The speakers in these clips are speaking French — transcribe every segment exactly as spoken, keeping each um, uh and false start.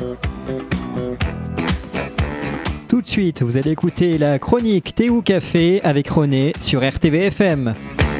Tout de suite, vous allez écouter la chronique Thé ou Café avec René sur R T V F M.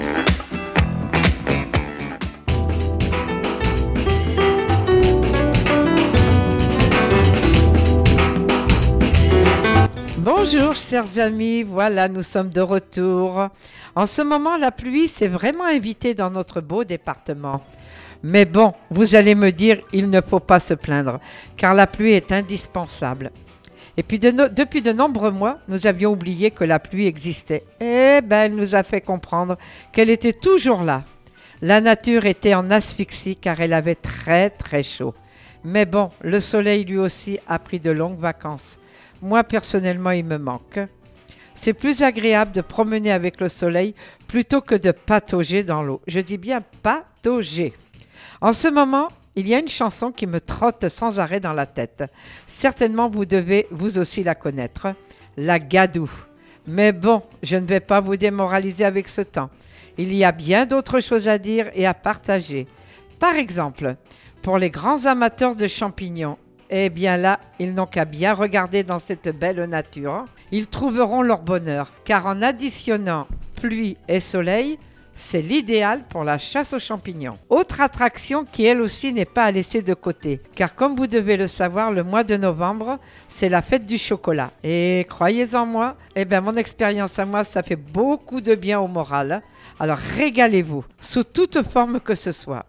Bonjour chers amis, voilà nous sommes de retour. En ce moment la pluie s'est vraiment invitée dans notre beau département. Mais bon, vous allez me dire, il ne faut pas se plaindre, car la pluie est indispensable. Et puis de no- depuis de nombreux mois, nous avions oublié que la pluie existait. Eh ben, elle nous a fait comprendre qu'elle était toujours là. La nature était en asphyxie car elle avait très très chaud. Mais bon, le soleil lui aussi a pris de longues vacances. Moi personnellement, il me manque. C'est plus agréable de promener avec le soleil plutôt que de patauger dans l'eau. Je dis bien patauger. En ce moment, il y a une chanson qui me trotte sans arrêt dans la tête. Certainement, vous devez vous aussi la connaître. La Gadoue. Mais bon, je ne vais pas vous démoraliser avec ce temps. Il y a bien d'autres choses à dire et à partager. Par exemple, pour les grands amateurs de champignons, eh bien là, ils n'ont qu'à bien regarder dans cette belle nature. Ils trouveront leur bonheur, car en additionnant pluie et soleil, c'est l'idéal pour la chasse aux champignons. Autre attraction qui elle aussi n'est pas à laisser de côté, car comme vous devez le savoir, le mois de novembre, c'est la fête du chocolat. Et croyez-en moi, eh bien mon expérience à moi, ça fait beaucoup de bien au moral. Alors régalez-vous, sous toute forme que ce soit.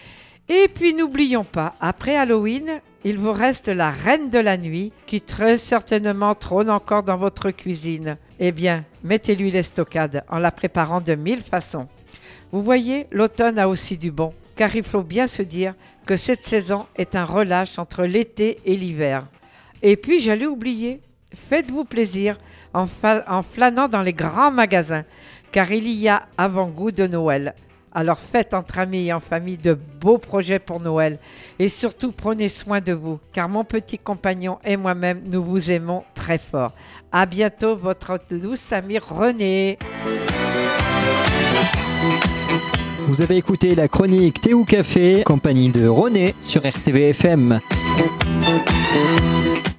Et puis n'oublions pas, après Halloween, il vous reste la reine de la nuit qui très certainement trône encore dans votre cuisine. Eh bien, mettez-lui l'estocade en la préparant de mille façons. Vous voyez, l'automne a aussi du bon, car il faut bien se dire que cette saison est un relâche entre l'été et l'hiver. Et puis, j'allais oublier, faites-vous plaisir en, fa- en flânant dans les grands magasins, car il y a avant-goût de Noël. Alors faites entre amis et en famille de beaux projets pour Noël et surtout prenez soin de vous car mon petit compagnon et moi-même nous vous aimons très fort. À bientôt votre douce amie René. Vous avez écouté la chronique Thé ou Café, compagnie de René sur R T V F M.